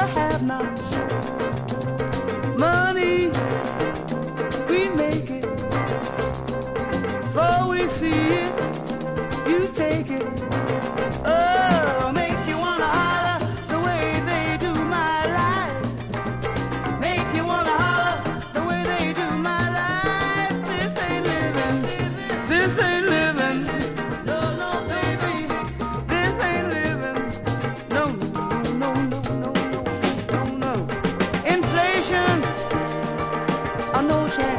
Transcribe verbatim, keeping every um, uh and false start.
have-nots. Money, we make it. Before we see it, you take it. Oh, make you wanna holler the way they do my life. Make you wanna holler the way they do my life. This ain't living. This ain't living. No, no, baby. This ain't living. No, no, no, no, no, no, no. Inflation, or no chance.